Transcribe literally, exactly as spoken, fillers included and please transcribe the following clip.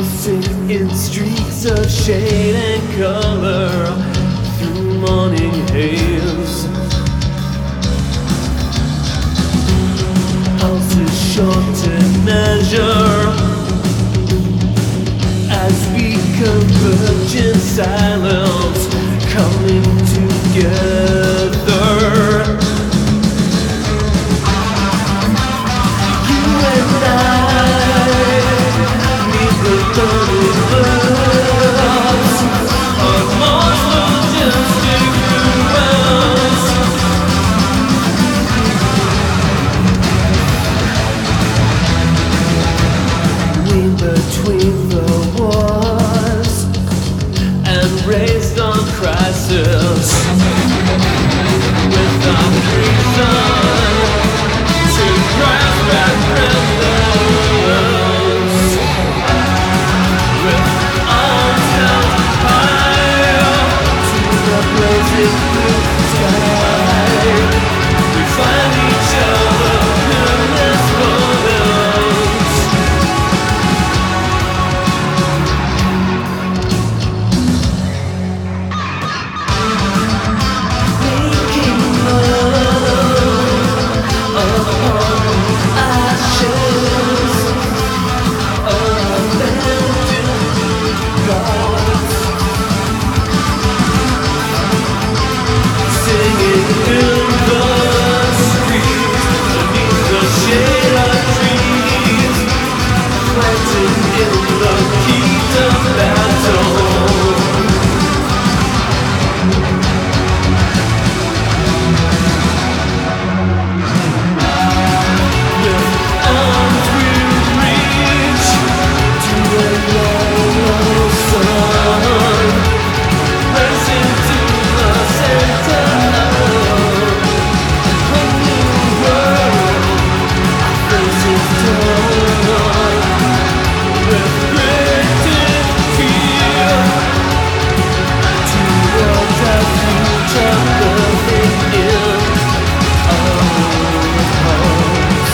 pulsing in streaks of shade and color through morning haze. Pulse is short to measure as we converge in silence, coming together. You and I need the burning birds of Mars majestic ruins. We between the wars and raised on crisis without reason to grasp at rhythms, with arms held high to the blazing blue sky. We find each other in this moment, making love upon ashes of abandoned gods, singing in the streets beneath the shade of trees, planting in the heat of battle. With arms we reach to a yellow sun, racing to the center of a new world. Faces torn with gritted fear towards a future living in our hearts.